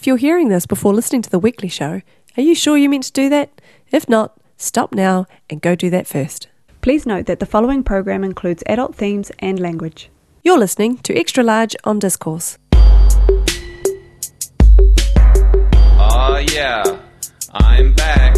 you're hearing this before listening to The Weekly Show, are you sure you meant to do that? If not, stop now and go do that first. Please note that the following program includes adult themes and language. You're listening to Extra Large on Discourse. Oh yeah, I'm back.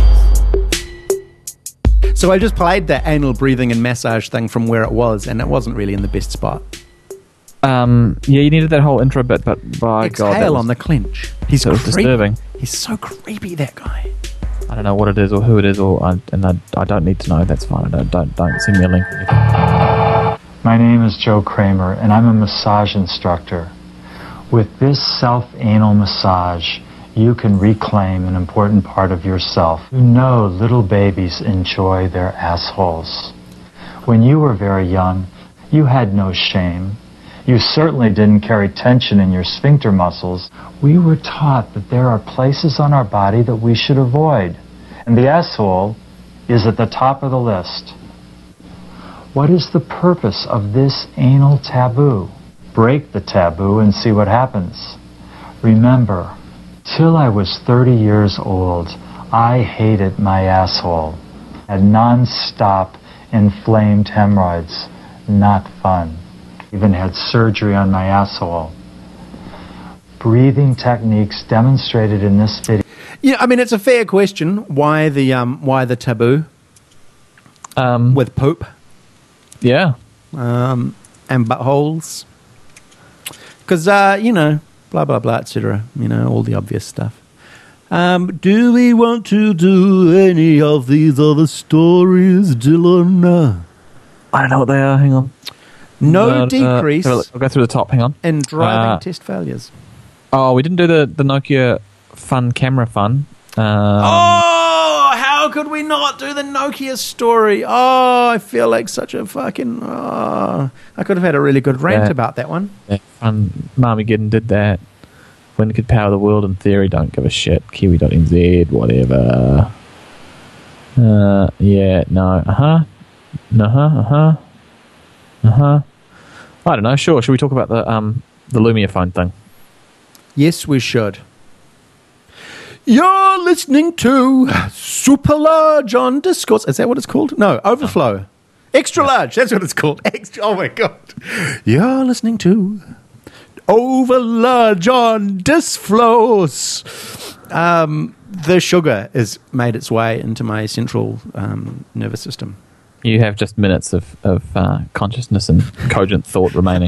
So I just played that anal breathing and massage thing from where it was, and it wasn't really in the best spot. Yeah, you needed that whole intro bit, but by God, that Exhale was, on the clench. He's that was disturbing. He's so creepy, that guy. I don't know what it is or who it is, I don't need to know. That's fine. Don't send me a link. My name is Joe Kramer, and I'm a massage instructor. With this self-anal massage, you can reclaim an important part of yourself. You know little babies enjoy their assholes. When you were very young, you had no shame. You certainly didn't carry tension in your sphincter muscles. We were taught that there are places on our body that we should avoid, and the asshole is at the top of the list. What is the purpose of this anal taboo? Break the taboo and see what happens. Remember, till I was 30 years old, I hated my asshole. Had non-stop inflamed hemorrhoids. Not fun. Even had surgery on my asshole. Breathing techniques demonstrated in this video. Yeah, I mean, it's a fair question. Why the taboo with poop? Yeah. And buttholes. Because, blah, blah, blah, etc. All the obvious stuff. Do we want to do any of these other stories, Dylan? I don't know what they are. Hang on. No decrease. I'll go through the top. Hang on. In driving test failures. Oh, we didn't do the Nokia camera fun. How could we not do the Nokia story? Oh, I feel like such a fucking... I could have had a really good rant about that one. Yeah, fun. Marmageddon did that. When it could power the world in theory, don't give a shit. Kiwi.nz, whatever. Yeah, no, I don't know, sure. Should we talk about the Lumia phone thing? Yes, we should. You're listening to Super Large on Discourse. Is that what it's called? No, Overflow. Extra Large, that's what it's called. Oh my God. You're listening to Over Large on Disflows. The sugar has made its way into my central nervous system. You have just minutes of consciousness and cogent thought remaining.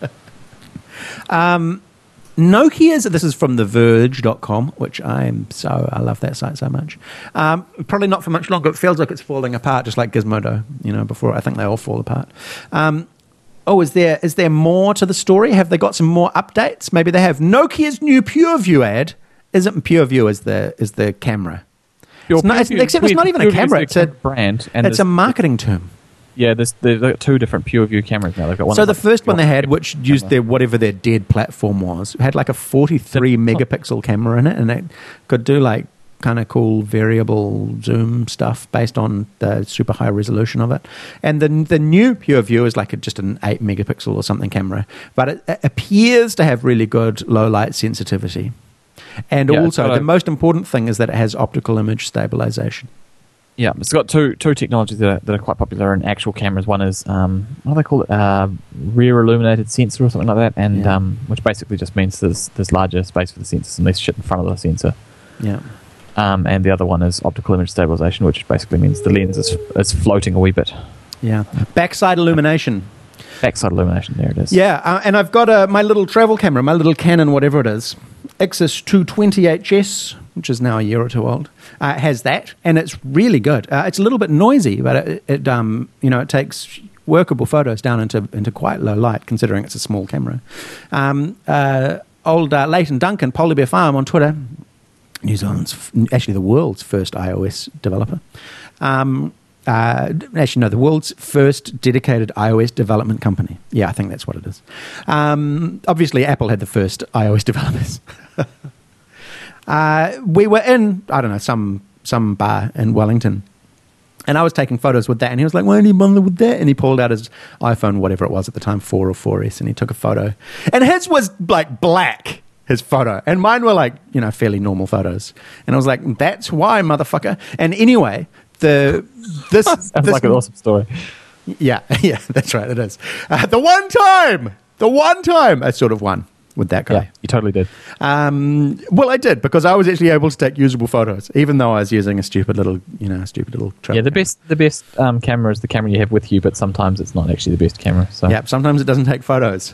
Nokia's, this is from TheVerge.com, which I love that site so much. Probably not for much longer. It feels like it's falling apart, just like Gizmodo, before. I think they all fall apart. Is there more to the story? Have they got some more updates? Maybe they have. Nokia's new PureView ad isn't PureView as the camera. Except it's not even a camera. It's a brand. And it's a marketing term. Yeah, they've got two different PureView cameras now. They've got one. So the first one they had, which used whatever their dead platform was, had like a 43 megapixel camera in it, and it could do like kind of cool variable zoom stuff based on the super high resolution of it. And the new PureView is like just an 8 megapixel or something camera, but it appears to have really good low light sensitivity. And also, the most important thing is that it has optical image stabilization. Yeah, it's got two technologies that are quite popular in actual cameras. One is, what do they call it, rear illuminated sensor or something like that, and which basically just means there's larger space for the sensors and less shit in front of the sensor. Yeah. And the other one is optical image stabilization, which basically means the lens is floating a wee bit. Yeah. Backside illumination. Backside illumination, there it is. Yeah, and I've got my little travel camera, my little Canon, whatever it is, Xus 220HS, which is now a year or two old, has that, and it's really good. It's a little bit noisy, but it takes workable photos down into quite low light, considering it's a small camera. Leighton Duncan, Polar Bear Farm on Twitter, New Zealand's, actually the world's first iOS developer. The world's first dedicated iOS development company. Yeah, I think that's what it is. Obviously, Apple had the first iOS developers. We were in, I don't know, some bar in Wellington, and I was taking photos with that, and he was like, why don't you bother with that? And he pulled out his iPhone, whatever it was at the time, 4 or 4S, and he took a photo. And his was like black. his photo. And mine were like, fairly normal photos. And I was like, that's why, motherfucker. And anyway, this Sounds like an awesome story. Yeah, that's right, it is. The one time I sort of won with that guy. Yeah, you totally did. Well, I did, because I was actually able to take usable photos, even though I was using a stupid little travel Yeah, the best camera is the camera you have with you, but sometimes it's not actually the best camera. So. Yeah, sometimes it doesn't take photos.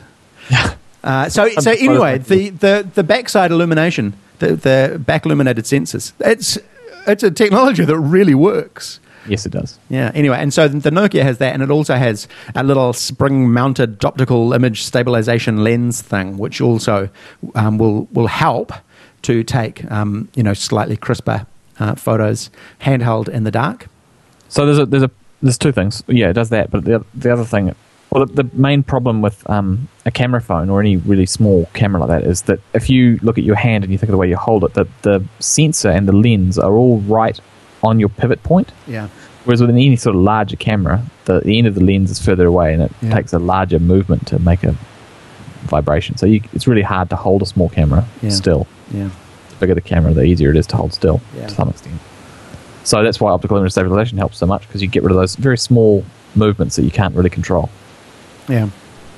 So anyway, the backside illumination, the back illuminated sensors, it's a technology that really works. Yes, it does. Yeah. Anyway, and so the Nokia has that, and it also has a little spring-mounted optical image stabilization lens thing, which also will help to take slightly crisper photos handheld in the dark. So there's two things. Yeah, it does that, but the other thing, well, the main problem with a camera phone or any really small camera like that is that if you look at your hand and you think of the way you hold it, that the sensor and the lens are all right on your pivot point. Yeah. Whereas with any sort of larger camera, the end of the lens is further away, and it takes a larger movement to make a vibration. So it's really hard to hold a small camera still. Yeah. The bigger the camera, the easier it is to hold still to some extent. So that's why optical image stabilization helps so much, because you get rid of those very small movements that you can't really control. Yeah.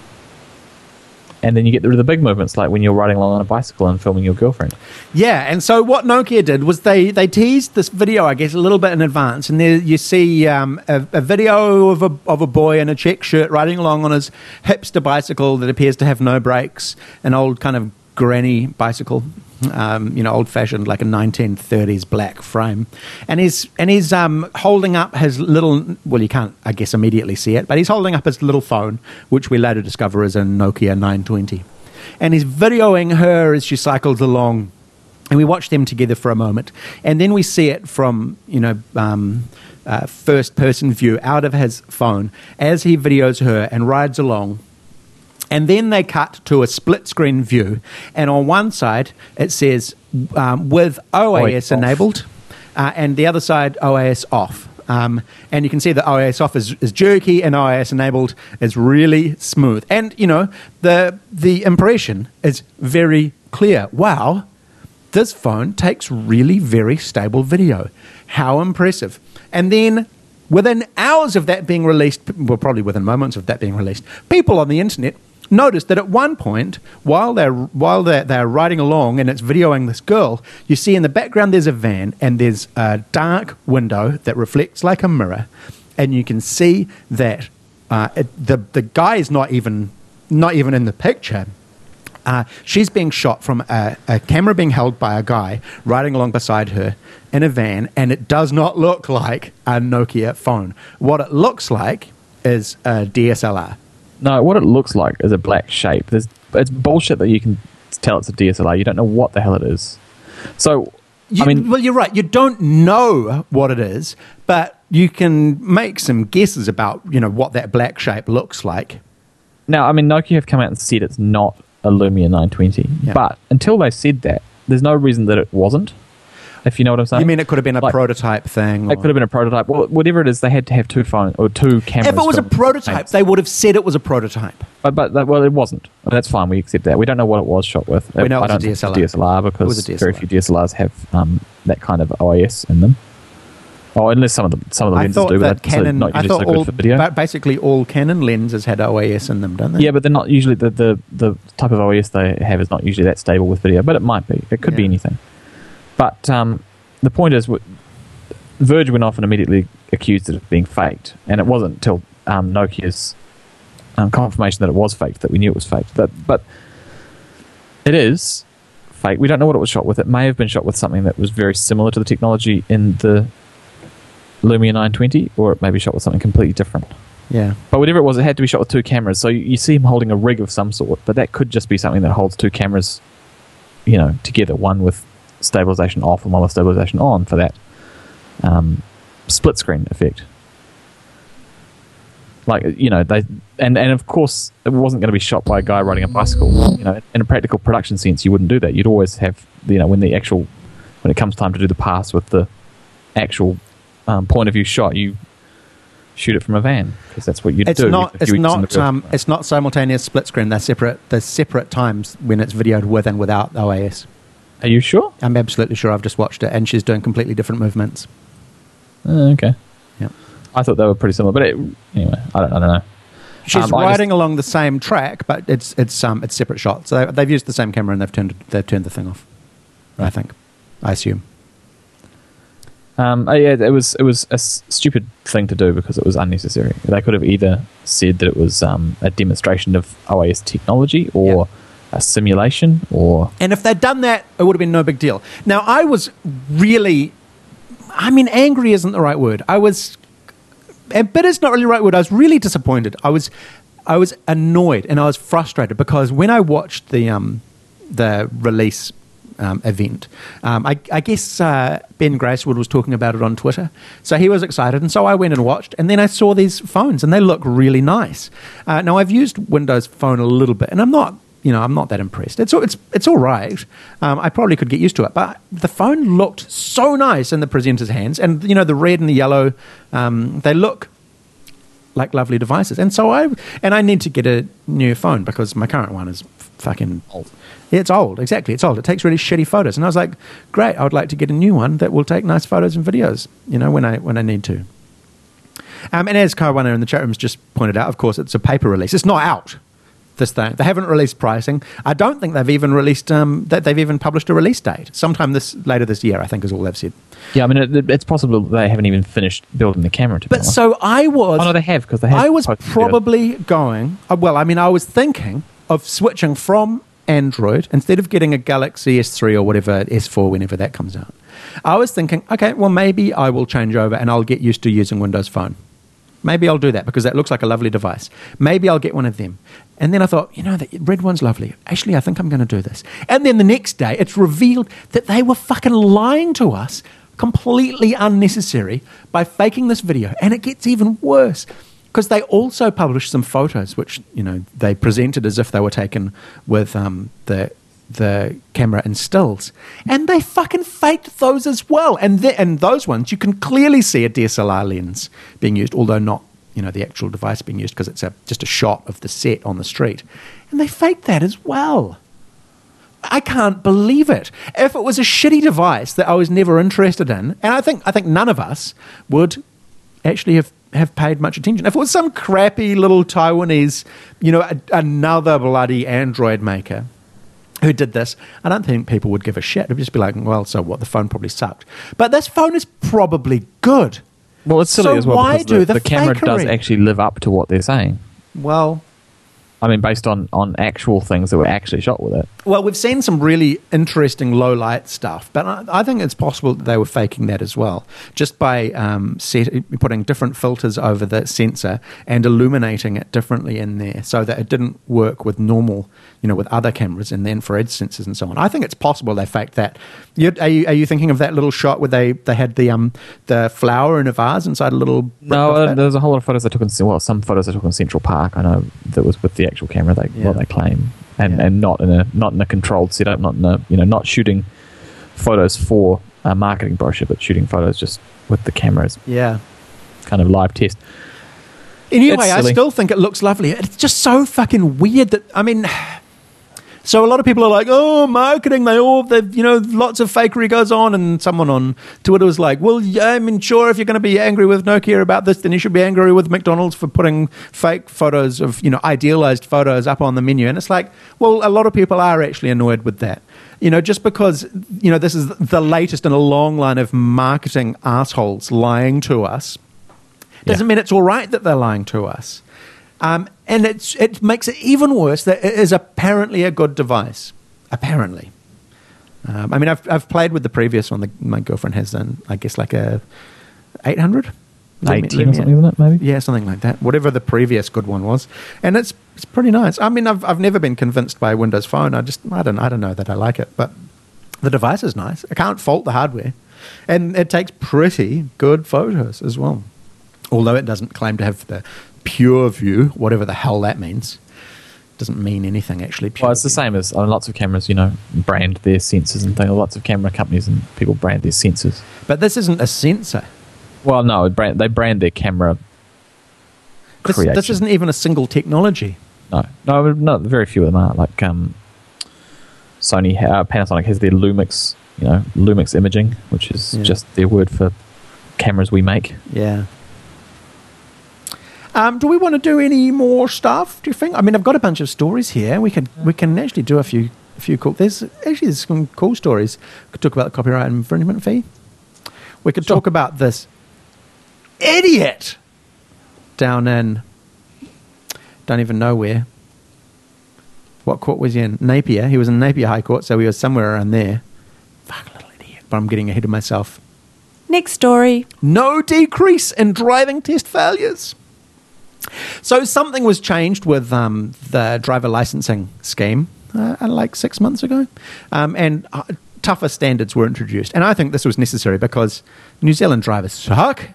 And then you get rid of the big movements, like when you're riding along on a bicycle and filming your girlfriend. Yeah, and so what Nokia did was they teased this video, I guess, a little bit in advance, and there you see a video of a boy in a check shirt riding along on his hipster bicycle that appears to have no brakes, an old kind of granny bicycle, old-fashioned, like a 1930s black frame, and he's holding up his little. Well, you can't, I guess, immediately see it, but he's holding up his little phone, which we later discover is a Nokia 920, and he's videoing her as she cycles along, and we watch them together for a moment, and then we see it from first-person view out of his phone as he videos her and rides along. And then they cut to a split-screen view, and on one side it says with OAS enabled, and the other side OAS off. And you can see that OAS off is jerky, and OAS enabled is really smooth. And the impression is very clear. Wow, this phone takes really very stable video. How impressive! And then, within hours of that being released, well, probably within moments of that being released, people on the internet noticed that at one point, while they're riding along and it's videoing this girl, you see in the background there's a van and there's a dark window that reflects like a mirror, and you can see that the guy is not even in the picture. She's being shot from a camera being held by a guy riding along beside her in a van, and it does not look like a Nokia phone. What it looks like is a DSLR. No, what it looks like is a black shape. It's bullshit that you can tell it's a DSLR. You don't know what the hell it is. So, well, you're right. You don't know what it is, but you can make some guesses about, what that black shape looks like. Now, Nokia have come out and said it's not a Lumia 920, but until they said that, there's no reason that it wasn't. If you know what I'm saying. You mean it could have been a prototype thing? It could have been a prototype. Well, whatever it is, they had to have two phones or two cameras. If it was a prototype, they would have said it was a prototype. But it wasn't. That's fine. We accept that. We don't know what it was shot with. We know I don't it was a DSLR. Think it's a DSLR because very few DSLRs have that kind of OIS in them. Oh, unless some of the lenses do, but Canon, not usually so good for video. Basically, all Canon lenses had OIS in them, don't they? Yeah, but they're not usually the type of OIS they have is not usually that stable with video. But it might be. It could be anything. But the point is, Verge went off and immediately accused it of being faked, and it wasn't until Nokia's confirmation that it was faked that we knew it was faked. But it is fake. We don't know what it was shot with. It may have been shot with something that was very similar to the technology in the Lumia 920, or it may be shot with something completely different. Yeah. But whatever it was, it had to be shot with two cameras. So you see him holding a rig of some sort, but that could just be something that holds two cameras, together, one with stabilization off and one with stabilization on for that split screen effect. Like, they and of course it wasn't going to be shot by a guy riding a bicycle. In a practical production sense, you wouldn't do that. You'd always have, when it comes time to do the pass with the actual point of view shot, you shoot it from a van, because that's what you'd It's do. not. if It's you were using not. the virtual It's not simultaneous split screen. They're separate. There's separate times when it's videoed with and without OAS. Are you sure? I'm absolutely sure. I've just watched it, and she's doing completely different movements. Okay. Yep. I thought they were pretty similar, but anyway, I don't know. She's riding along the same track, but it's separate shots. So they've used the same camera and they've turned the thing off. I think. I assume. It was a stupid thing to do because it was unnecessary. They could have either said that it was a demonstration of OAS technology or a simulation, or... And if they'd done that, it would have been no big deal. Now, I was really... I mean, angry isn't the right word. But it's not really the right word. I was really disappointed. I was annoyed and I was frustrated because when I watched the release event, I guess Ben Gracewood was talking about it on Twitter. So he was excited, and so I went and watched, and then I saw these phones, and they look really nice. Now, I've used Windows Phone a little bit, and I'm not that impressed. It's all right. I probably could get used to it, but the phone looked so nice in the presenter's hands, and the red and the yellow, they look like lovely devices. And so I need to get a new phone because my current one is fucking old. Yeah, it's old. Exactly, it's old. It takes really shitty photos, and I was like, great. I would like to get a new one that will take nice photos and videos. When I need to. And as Kawana in the chat room's just pointed out, of course, it's a paper release. It's not out. This thing. They haven't released pricing. I don't think they've even released that they've even published a release date. Sometime later this year, I think, is all they've said. Yeah, I mean, it's possible they haven't even finished building the camera. But so I was. Oh no, they have, because they have. I was probably going. I was thinking of switching from Android instead of getting a Galaxy S3 or whatever, S4, whenever that comes out. I was thinking, okay, well, maybe I will change over and I'll get used to using Windows Phone. Maybe I'll do that because that looks like a lovely device. Maybe I'll get one of them. And then I thought, the red one's lovely. Actually, I think I'm going to do this. And then the next day, it's revealed that they were fucking lying to us, completely unnecessary, by faking this video. And it gets even worse because they also published some photos, which, they presented as if they were taken with the camera in stills. And they fucking faked those as well. And those ones, you can clearly see a DSLR lens being used, although not the actual device being used because it's just a shot of the set on the street. And they faked that as well. I can't believe it. If it was a shitty device that I was never interested in, and I think none of us would actually have paid much attention. If it was some crappy little Taiwanese, another bloody Android maker who did this, I don't think people would give a shit. It'd just be like, well, so what? The phone probably sucked. But this phone is probably good. Well, it's silly so as well why because do the camera fakery? does actually live up to what they're saying. Well, I mean, based on actual things that were actually shot with it. Well, we've seen some really interesting low light stuff, but I think it's possible that they were faking that as well, just by putting different filters over the sensor and illuminating it differently in there so that it didn't work with normal, with other cameras and the infrared sensors and so on. I think it's possible they faked that. Are you thinking of that little shot where they had the flower in a vase inside a little... No, there's a whole lot of photos I took some photos I took in Central Park, I know, that was with the actual camera, what they claim. And not in a controlled setup, not shooting photos for a marketing brochure, but shooting photos just with the cameras. Yeah, kind of live test. Anyway, I still think it looks lovely. It's just so fucking weird that so a lot of people are like, oh, marketing, lots of fakery goes on, and someone on Twitter was like, well, yeah, I mean, sure, if you're going to be angry with Nokia about this, then you should be angry with McDonald's for putting fake photos of, idealized photos up on the menu. And it's like, well, a lot of people are actually annoyed with that. Just because, this is the latest in a long line of marketing assholes lying to us, doesn't mean it's all right that they're lying to us. And it makes it even worse that it is apparently a good device. Apparently. I've played with the previous one. My girlfriend has done, I guess, like a 800? 18 or something, isn't it, maybe? Yeah, something like that. Whatever the previous good one was. And it's pretty nice. I've never been convinced by Windows Phone. I don't know that I like it. But the device is nice. I can't fault the hardware. And it takes pretty good photos as well. Although it doesn't claim to have the pure view, whatever the hell that means. Doesn't mean anything, actually. Well, it's the same as lots of cameras, brand their sensors and things. Lots of camera companies and people brand their sensors. But this isn't a sensor. Well, no, they brand their camera creation. This isn't even a single technology. No, very few of them are. Like Panasonic has their Lumix, Lumix imaging, which is just their word for cameras we make. Yeah. Do we want to do any more stuff, do you think? I mean, I've got a bunch of stories here. We can actually do a few cool... There's some cool stories. We could talk about the copyright infringement fee. We could talk about this idiot down in... don't even know where. What court was he in? Napier. He was in Napier High Court, so he was somewhere around there. Fuck, little idiot. But I'm getting ahead of myself. Next story. No decrease in driving test failures. So something was changed with the driver licensing scheme like 6 months ago, and tougher standards were introduced. And I think this was necessary because New Zealand drivers suck.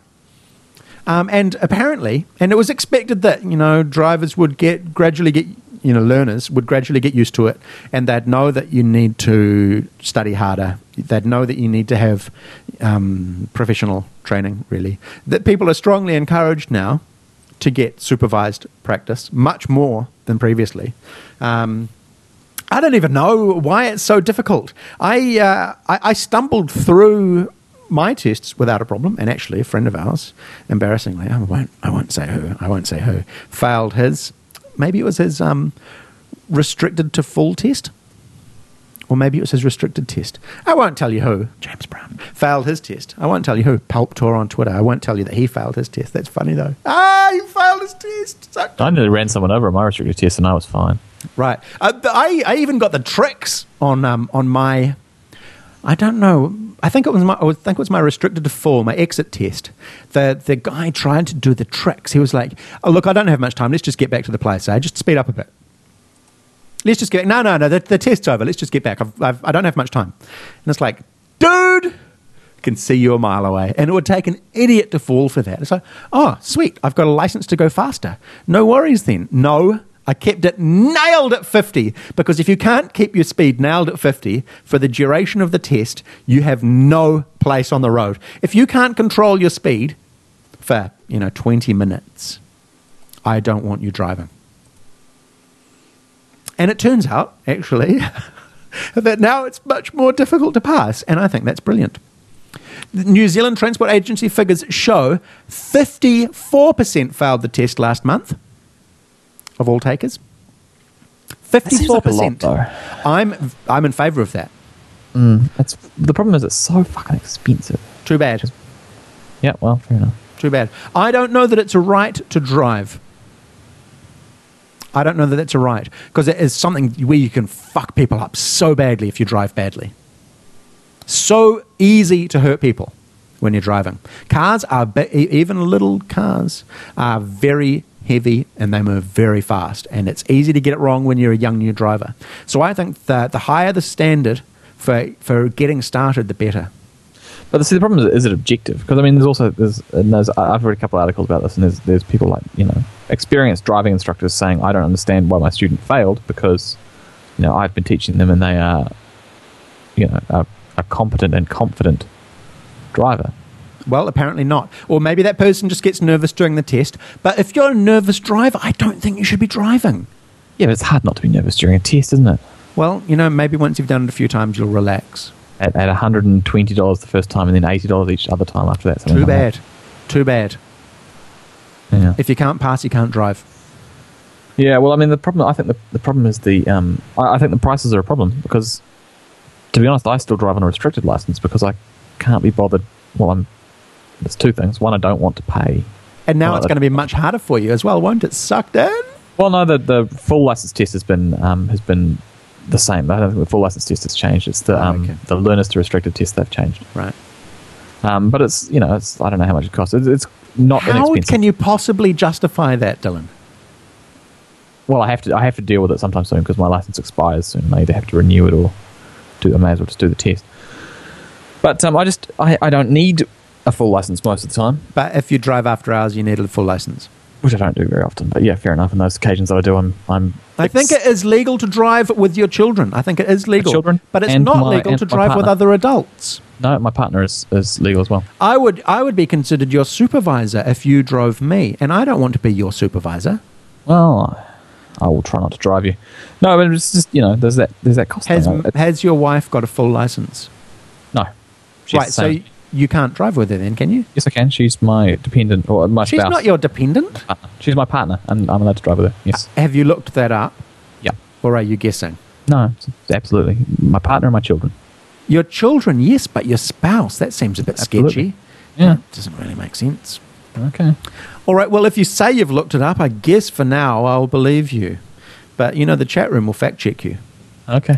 And apparently, and it was expected that, drivers would learners would gradually get used to it, and they'd know that you need to study harder. They'd know that you need to have professional training, really. That people are strongly encouraged now to get supervised practice, much more than previously. I don't even know why it's so difficult. I stumbled through my tests without a problem, and actually a friend of ours, embarrassingly, I won't say who, failed his, maybe it was his restricted to full test, or maybe it was his restricted test. I won't tell you who. James Brown failed his test. I won't tell you who. Palptor on Twitter. I won't tell you that he failed his test. That's funny though. He failed his test. I nearly ran someone over on my restricted test, and I was fine. Right. I even got the tricks on my. I don't know. I think it was my restricted to full, my exit test. The guy tried to do the tricks. He was like, "Oh look, I don't have much time. Let's just get back to the place. Just speed up a bit. Let's just get no. The test's over. Let's just get back. I don't have much time." And it's like, dude, can see you a mile away, and it would take an idiot to fall for that. It's like, oh sweet, I've got a license to go faster. No worries then. No. I kept it nailed at 50, because if you can't keep your speed nailed at 50 for the duration of the test, you have no place on the road. If you can't control your speed for, 20 minutes, I don't want you driving. And it turns out, actually, that now it's much more difficult to pass, and I think that's brilliant. The New Zealand Transport Agency figures show 54% failed the test last month. Of all takers, 54%. I'm in favour of that. That's the problem. Is it's so fucking expensive. Too bad. Yeah, well, fair enough. Too bad. I don't know that it's a right to drive. I don't know that that's a right, because it is something where you can fuck people up so badly if you drive badly. So easy to hurt people when you're driving. Cars are even little cars are very heavy, and they move very fast, and it's easy to get it wrong when you're a young new driver. So I think that the higher the standard for getting started, the better. But see, the problem is it objective? Because I mean, I've read a couple of articles about this, and there's people like experienced driving instructors saying, I don't understand why my student failed, because I've been teaching them, and they are a competent and confident driver. Well, apparently not. Or maybe that person just gets nervous during the test. But if you're a nervous driver, I don't think you should be driving. Yeah, but it's hard not to be nervous during a test, isn't it? Well, maybe once you've done it a few times, you'll relax. At $120 the first time, and then $80 each other time after that. Too bad. Too bad. Yeah. If you can't pass, you can't drive. Yeah, well, I mean, the problem. I think the problem is I think the prices are a problem, because, to be honest, I still drive on a restricted license because I can't be bothered. Well, there's two things. One, I don't want to pay. And now it's going to be much harder for you as well, won't it? Sucked in? Well, no, the full license test has been the same. I don't think the full license test has changed. It's the learners to restricted test they've changed. Right. But it's I don't know how much it costs. It's not inexpensive. How can you possibly justify that, Dylan? Well, I have to deal with it sometime soon, because my license expires soon. I either have to renew it, or I may as well just do the test. But I don't need a full license most of the time. But if you drive after hours, you need a full license. Which I don't do very often. But yeah, fair enough. On those occasions that I do, I think it is legal to drive with your children. I think it is legal. Children, but it's not legal to drive with other adults. No, my partner is legal as well. I would be considered your supervisor if you drove me, and I don't want to be your supervisor. Well, I will try not to drive you. No, but it's just, there's that cost. Has your wife got a full license? No. She's Right, the so same. you can't drive with her then, can you? Yes, I can. She's my dependent, or my She's spouse. not your dependent. She's my partner, and I'm allowed to drive with her. Yes. Have you looked that up, Yeah. or are you guessing? No, it's absolutely. My partner and my children. Your children, yes, but your spouse, that seems a bit Absolutely. sketchy. Yeah. That doesn't really make sense. Okay. All right, well, if you say you've looked it up, I guess for now I'll believe you. But, the chat room will fact check you. Okay.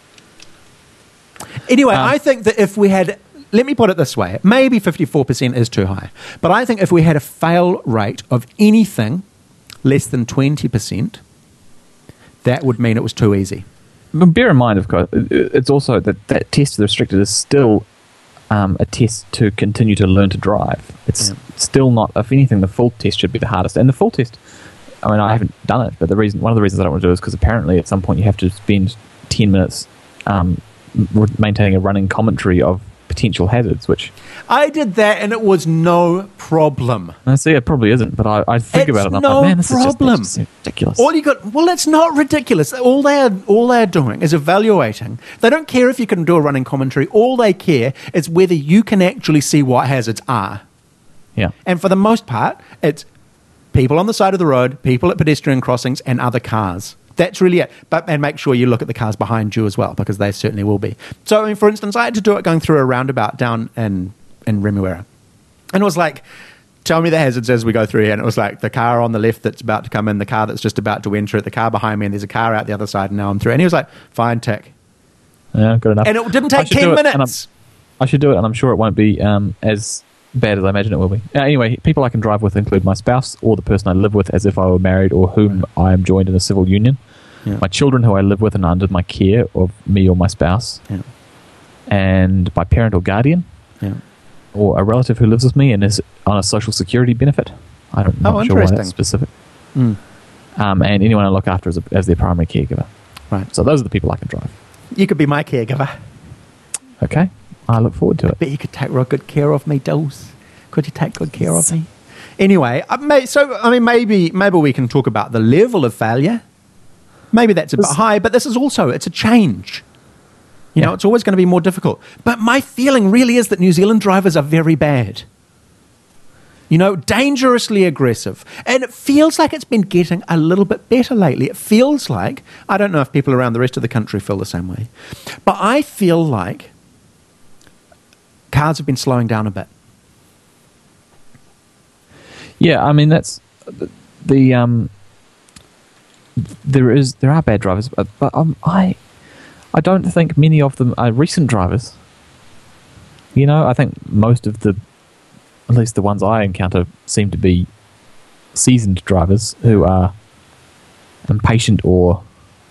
Anyway, I think that if we had, let me put it this way, maybe 54% is too high. But I think if we had a fail rate of anything less than 20%, that would mean it was too easy. But bear in mind, of course, it's also that test of the restricted is still a test to continue to learn to drive. It's still not, if anything, the full test should be the hardest. And the full test, I mean, I haven't done it, but one of the reasons I don't want to do it is because apparently at some point you have to spend 10 minutes maintaining a running commentary of potential hazards, which... I did that and it was no problem. I see, it probably isn't, but I think about it and I'm no like, man, this problem. is just ridiculous. Well, it's not ridiculous. All they're doing is evaluating. They don't care if you can do a running commentary. All they care is whether you can actually see what hazards are. Yeah. And for the most part, it's people on the side of the road, people at pedestrian crossings, and other cars. That's really it. And make sure you look at the cars behind you as well, because they certainly will be. So, I mean, for instance, I had to do it going through a roundabout down in Remuera. And it was like, tell me the hazards as we go through here. And it was like the car on the left that's about to come in, the car that's just about to enter it, the car behind me, and there's a car out the other side, and now I'm through. And he was like, fine, tick. Yeah, good enough. And it didn't take 10 minutes. I should do it, and I'm sure it won't be as bad as I imagine it will be. Anyway, people I can drive with include my spouse or the person I live with as if I were married or whom I am joined in a civil union. Yeah. My children who I live with and are under my care of me or my spouse. Yeah. And my parent or guardian. Yeah. Or a relative who lives with me and is on a social security benefit. I'm not sure why that's specific. And anyone I look after as their primary caregiver. Right. So those are the people I can drive. You could be my caregiver. Okay. I look forward to it. But you could take real good care of me, dolls. Could you take good care of me? Anyway, maybe we can talk about the level of failure. Maybe that's a bit high, but this is also, it's a change. You know, it's always going to be more difficult. But my feeling really is that New Zealand drivers are very bad. You know, dangerously aggressive. And it feels like it's been getting a little bit better lately. It feels like, I don't know if people around the rest of the country feel the same way, but I feel like cars have been slowing down a bit. Yeah, I mean, that's there are bad drivers, but I don't think many of them are recent drivers. You know, I think most of at least the ones I encounter, seem to be seasoned drivers who are impatient or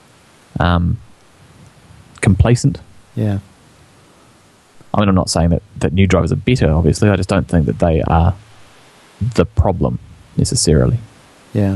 complacent. Yeah. I mean, I'm not saying that new drivers are better, obviously. I just don't think that they are the problem, necessarily. Yeah.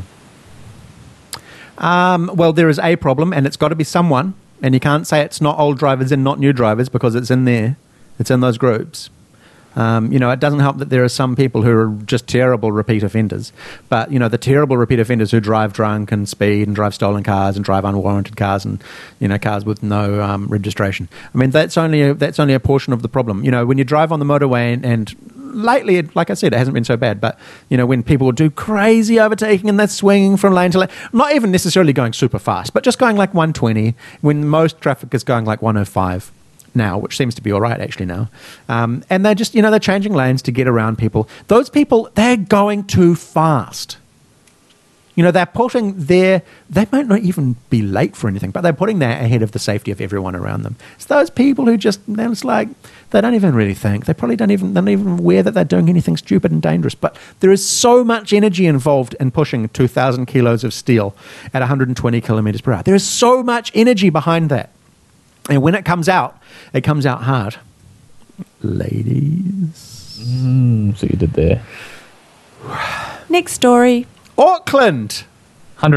Well, there is a problem, and it's got to be someone. And you can't say it's not old drivers and not new drivers, because it's in there. It's in those groups. You know, it doesn't help that there are some people who are just terrible repeat offenders. But, you know, the terrible repeat offenders who drive drunk and speed and drive stolen cars and drive unwarranted cars and, you know, cars with no registration. I mean, that's only a portion of the problem. You know, when you drive on the motorway and lately, like I said, it hasn't been so bad. But, you know, when people do crazy overtaking and they're swinging from lane to lane, not even necessarily going super fast, but just going like 120 when most traffic is going like 105. Now, which seems to be all right actually now. And they're just, you know, they're changing lanes to get around people. Those people, they're going too fast. You know, they're putting they might not even be late for anything, but they're putting that ahead of the safety of everyone around them. It's those people who just, it's like, they don't even really think. They probably they're not even aware that they're doing anything stupid and dangerous. But there is so much energy involved in pushing 2,000 kilos of steel at 120 kilometers per hour. There is so much energy behind that. And when it comes out hard. Ladies. So you did there. Next story. Auckland.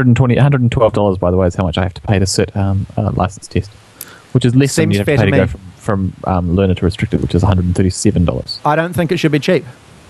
$112, by the way, is how much I have to pay to sit a license test, which is less than you have to pay to go from learner to restricted, which is $137. I don't think it should be cheap.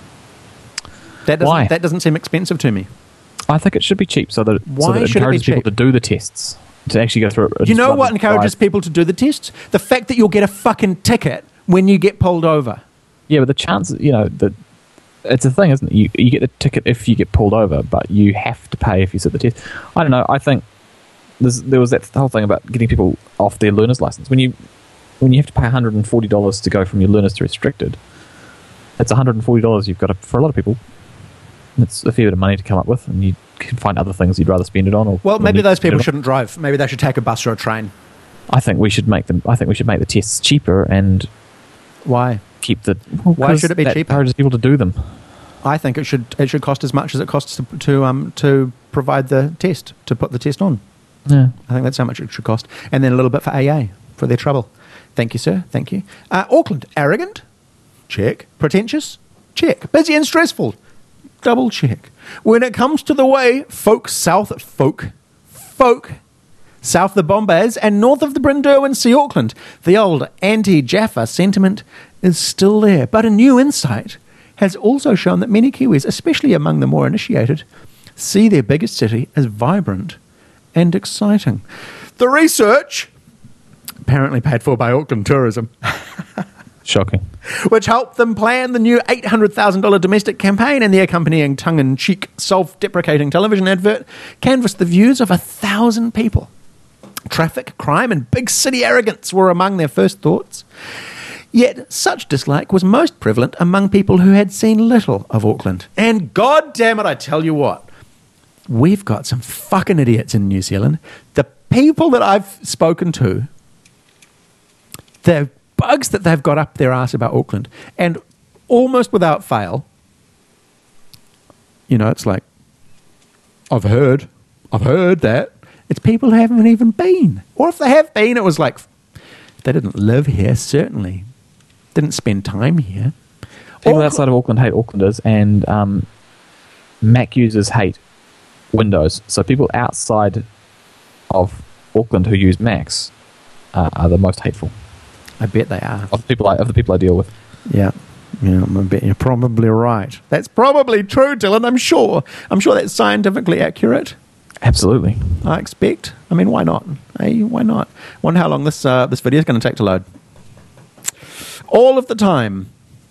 Why? That doesn't seem expensive to me. I think it should be cheap so that it Why should it be encourages people cheap? to do the tests, to actually go through it. You know what encourages people to do the tests? The fact that you'll get a fucking ticket when you get pulled over. Yeah, but the chances, that it's a thing, isn't it? You get the ticket if you get pulled over, but you have to pay if you sit the test. I don't know. I think there was that whole thing about getting people off their learner's license. When you have to pay $140 to go from your learners to restricted, it's $140 you've got to, for a lot of people. It's a fair bit of money to come up with, and you can find other things you'd rather spend it on. Well, maybe those people shouldn't drive. Maybe they should take a bus or a train. I think we should make the tests cheaper and Why? keep the. Why should it be that cheaper? encourages people to do them. I think it should cost as much as it costs to provide the test, to put the test on. Yeah. I think that's how much it should cost, and then a little bit for AA for their trouble. Thank you, sir. Thank you. Auckland, arrogant? Check. Pretentious? Check. Busy and stressful? Double check. When it comes to the way folk south of the Bombays and north of the Brynderwen see Auckland, the old anti-Jaffa sentiment is still there. But a new insight has also shown that many Kiwis, especially among the more initiated, see their biggest city as vibrant and exciting. The research, apparently paid for by Auckland Tourism, Shocking. which helped them plan the new $800,000 domestic campaign and the accompanying tongue-in-cheek, self-deprecating television advert, canvassed the views of 1,000 people. Traffic, crime, and big city arrogance were among their first thoughts. Yet such dislike was most prevalent among people who had seen little of Auckland. And God damn it, I tell you what, we've got some fucking idiots in New Zealand. The people that I've spoken to, the bugs that they've got up their ass about Auckland, and almost without fail, it's like, I've heard that. It's people who haven't even been. Or if they have been, it was like, they didn't live here, certainly. Didn't spend time here. People outside of Auckland hate Aucklanders, and Mac users hate Windows. So people outside of Auckland who use Macs are the most hateful. I bet they are. Of the people I deal with. Yeah, I bet you're probably right. That's probably true, Dylan. I'm sure that's scientifically accurate. Absolutely. I expect. I mean, why not? Hey, why not? Wonder how long this video is going to take to load. All of the time.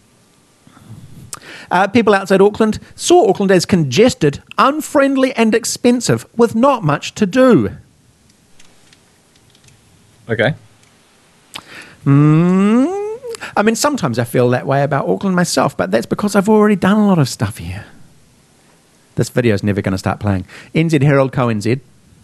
People outside Auckland saw Auckland as congested, unfriendly, and expensive, with not much to do. Okay. I mean, sometimes I feel that way about Auckland myself, but that's because I've already done a lot of stuff here. This video is never going to start playing. NZ Herald Co-NZ.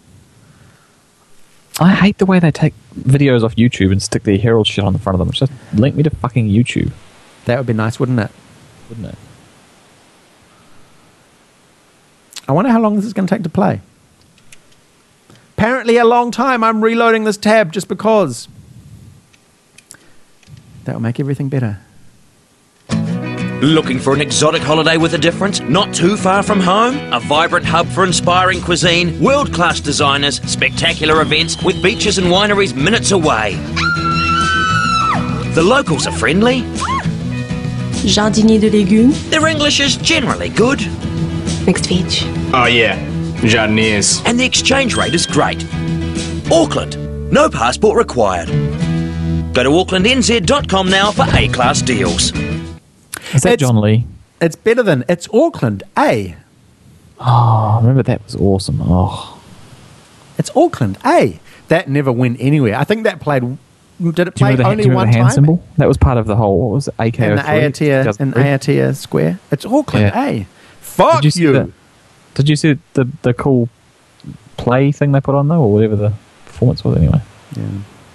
I hate the way they take videos off YouTube and stick their Herald shit on the front of them. Just link me to fucking YouTube. That would be nice, wouldn't it? Wouldn't it? I wonder how long this is going to take to play. Apparently a long time. I'm reloading this tab just because. That'll make everything better. Looking for an exotic holiday with a difference? Not too far from home? A vibrant hub for inspiring cuisine, world-class designers, spectacular events with beaches and wineries minutes away. The locals are friendly. Jardinier de légumes. Their English is generally good. Mixed veg. Oh yeah, jardiniers. And the exchange rate is great. Auckland. No passport required. Go to aucklandnz.com now for A-class deals. Is that John Lee? It's better than It's Auckland, eh? Oh, I remember that was awesome. Oh, It's Auckland, eh? That never went anywhere. I think that played. Did it do you play remember only the one hand time? symbol? That was part of the whole. What was it? AKO3? In Aotea Square. It's Auckland, Yeah. eh? Fuck Did you. Did you see the cool play thing they put on though, or whatever the performance was anyway? Yeah.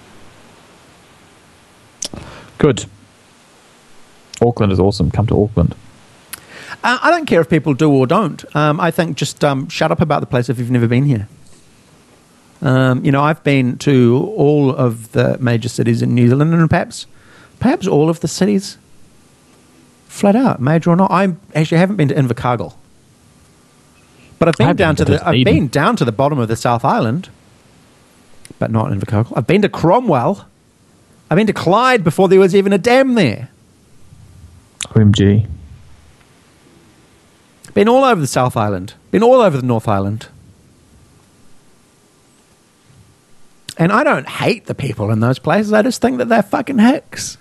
Good. Auckland is awesome. Come to Auckland. I don't care if people do or don't. I think just shut up about the place if you've never been here. I've been to all of the major cities in New Zealand, and perhaps all of the cities, flat out, major or not. I actually haven't been to Invercargill, but I've been down to the bottom of the South Island, but not Invercargill. I've been to Cromwell. I've been to Clyde before there was even a dam there. OMG. Been all over the South Island. Been all over the North Island. And I don't hate the people in those places. I just think that they're fucking hicks.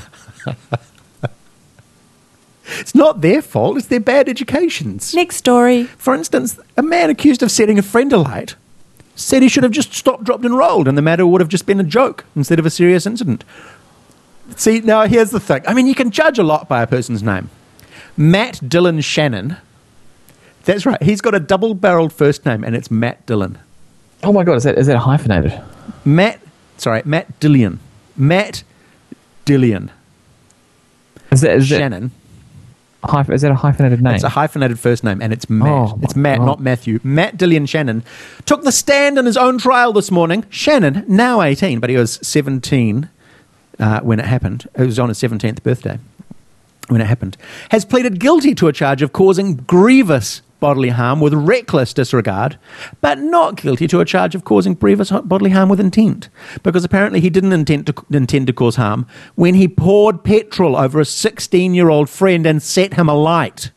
It's not their fault. It's their bad educations. Next story. For instance, a man accused of setting a friend alight said he should have just stopped, dropped and rolled, and the matter would have just been a joke instead of a serious incident. See, now here's the thing. I mean, you can judge a lot by a person's name. Matt Dylan Shannon. That's right. He's got a double-barreled first name, and it's Matt Dillon. Oh my god, is that hyphenated? Matt Dillion. Matt Dillion. Is that Shannon. Is that a hyphenated name? It's a hyphenated first name, and it's Matt. Oh, it's Matt, God. not Matthew. Matt Dillion Shannon took the stand in his own trial this morning. Shannon, now 18, but he was 17 when it happened. It was on his 17th birthday when it happened. Has pleaded guilty to a charge of causing grievous bodily harm with reckless disregard, but not guilty to a charge of causing grievous bodily harm with intent, because apparently he didn't intend to cause harm when he poured petrol over a 16-year-old friend and set him alight.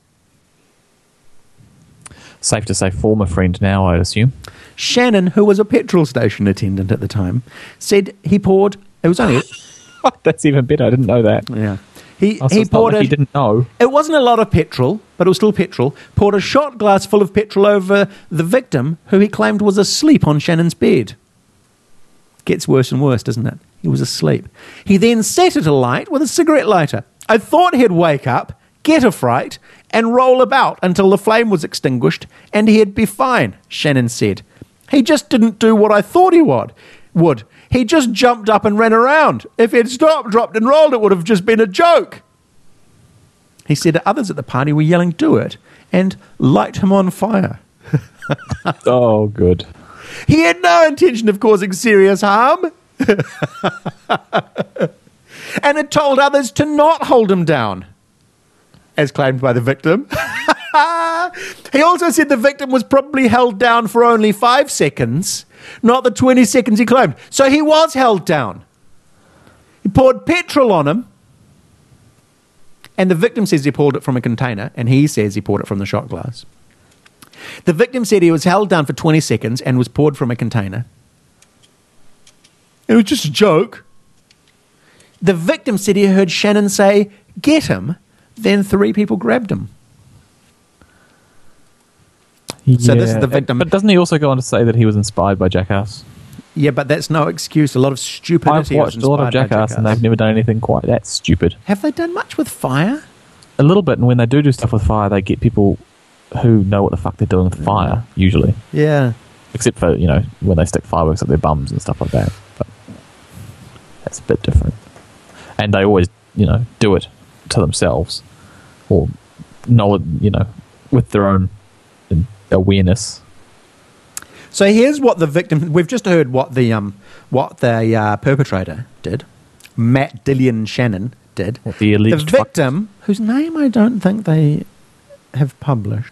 Safe to say former friend now, I'd assume. Shannon, who was a petrol station attendant at the time, said he poured... It was only... That's even better. I didn't know that. Yeah. He It's not poured like he didn't know. It wasn't a lot of petrol, but it was still petrol. Poured a shot glass full of petrol over the victim, who he claimed was asleep on Shannon's bed. Gets worse and worse, doesn't it? He was asleep. He then set it alight with a cigarette lighter. I thought he'd wake up, get a fright, and roll about until the flame was extinguished, and he'd be fine, Shannon said. He just didn't do what I thought he would. He just jumped up and ran around. If he'd stopped, dropped and rolled, it would have just been a joke. He said others at the party were yelling, "Do it," and light him on fire. Oh, good. He had no intention of causing serious harm. And had told others to not hold him down, as claimed by the victim. He also said the victim was probably held down for only 5 seconds, not the 20 seconds he claimed. So he was held down. He poured petrol on him, and the victim says he poured it from a container, and he says he poured it from the shot glass. The victim said he was held down for 20 seconds and was poured from a container. It was just a joke. The victim said he heard Shannon say, "Get him," then 3 people grabbed him. So this is the victim. But doesn't he also go on to say that he was inspired by Jackass? Yeah, but that's no excuse. A lot of stupidity. I've watched a lot of Jackass, and they've never done anything quite that stupid. Have they done much with fire? A little bit, and when they do stuff with fire, they get people who know what the fuck they're doing with fire, usually. Yeah. Except for, when they stick fireworks up their bums and stuff like that. But that's a bit different. And they always, do it to themselves. Or, with their own awareness. So here's what the victim... We've just heard what the perpetrator did. Matt Dillion Shannon did. What the alleged victim, whose name I don't think they have published,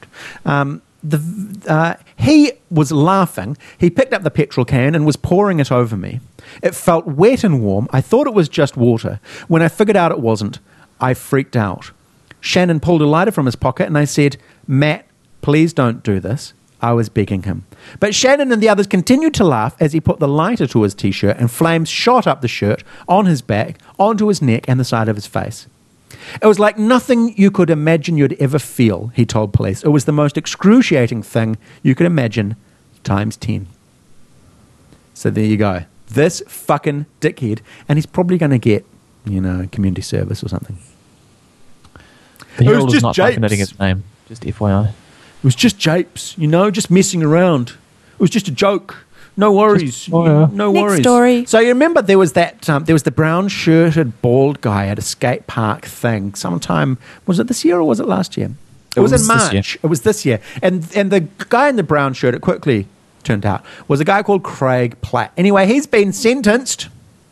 he was laughing. He picked up the petrol can and was pouring it over me. It felt wet and warm. I thought it was just water. When I figured out it wasn't, I freaked out. Shannon pulled a lighter from his pocket and I said, "Matt, please don't do this." I was begging him. But Shannon and the others continued to laugh as he put the lighter to his T-shirt, and flames shot up the shirt, on his back, onto his neck and the side of his face. It was like nothing you could imagine you'd ever feel, he told police. It was the most excruciating thing you could imagine, times 10. So there you go. This fucking dickhead. And he's probably going to get, community service or something. The Herald is not hyphenating his name, just FYI. It was just japes, just messing around. It was just a joke. No worries. No worries. Next story. So you remember there was that, there was the brown-shirted, bald guy at a skate park thing sometime, was it this year or was it last year? It was in March. It was this year. And the guy in the brown shirt, it quickly turned out, was a guy called Craig Platt. Anyway, he's been sentenced.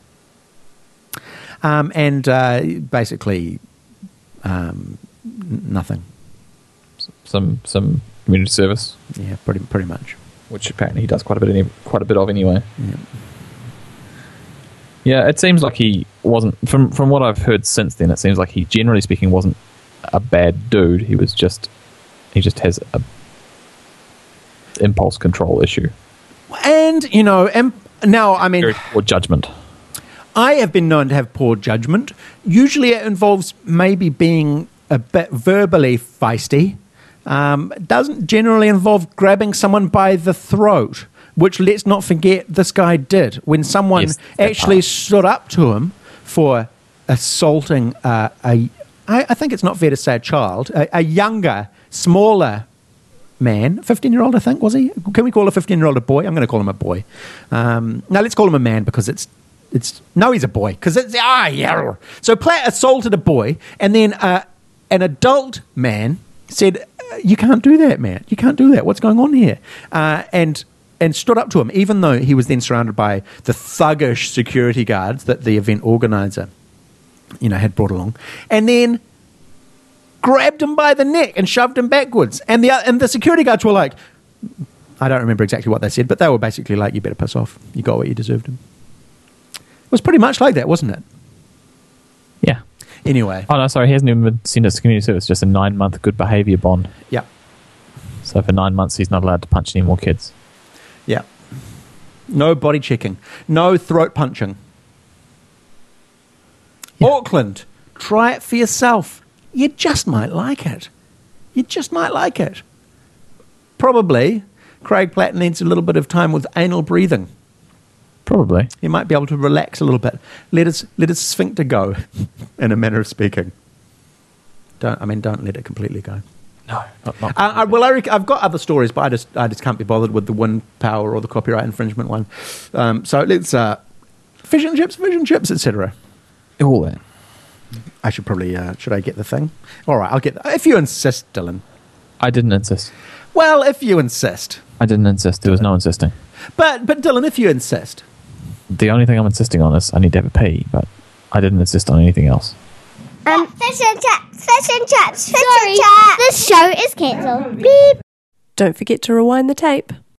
And basically nothing. Some community service. Yeah, pretty much. Which apparently he does quite a bit of anyway. Yeah. Yeah, it seems like he wasn't from what I've heard since then. It seems like he, generally speaking, wasn't a bad dude. He just has a impulse control issue. And now I mean, very poor judgment. I have been known to have poor judgment. Usually, it involves maybe being a bit verbally feisty. It doesn't generally involve grabbing someone by the throat, which, let's not forget, this guy did when someone actually stood up to him for assaulting I think it's not fair to say a child, a younger, smaller man, 15-year-old, I think, was he? Can we call a 15-year-old a boy? I'm going to call him a boy. No, let's call him a man because it's no, he's a boy because it's yeah. So Platt assaulted a boy, and then an adult man said, "You can't do that, man. You can't do that. What's going on here?" And stood up to him, even though he was then surrounded by the thuggish security guards that the event organizer, had brought along, and then grabbed him by the neck and shoved him backwards. And the security guards were like, I don't remember exactly what they said, but they were basically like, "You better piss off. You got what you deserved." It was pretty much like that, wasn't it? Yeah. Anyway. Oh, no, sorry. He hasn't even been sentenced to community service, just a 9-month good behaviour bond. Yeah. So for 9 months, he's not allowed to punch any more kids. Yeah. No body checking. No throat punching. Yeah. Auckland, try it for yourself. You just might like it. You just might like it. Probably, Craig Platt needs a little bit of time with anal breathing. Probably. He might be able to relax a little bit. Let his sphincter go, in a manner of speaking. Don't let it completely go. No, not I've got other stories, but I just can't be bothered with the wind power or the copyright infringement one. So let's fish and chips, etc. All that. I should probably should I get the thing? All right, I'll get if you insist, Dylan. I didn't insist. Well, if you insist. I didn't insist. There was no insisting. But Dylan, if you insist. The only thing I'm insisting on is I need to have a pee, but I didn't insist on anything else. Fish and chips. Sorry, this show is cancelled. Beep. Don't forget to rewind the tape.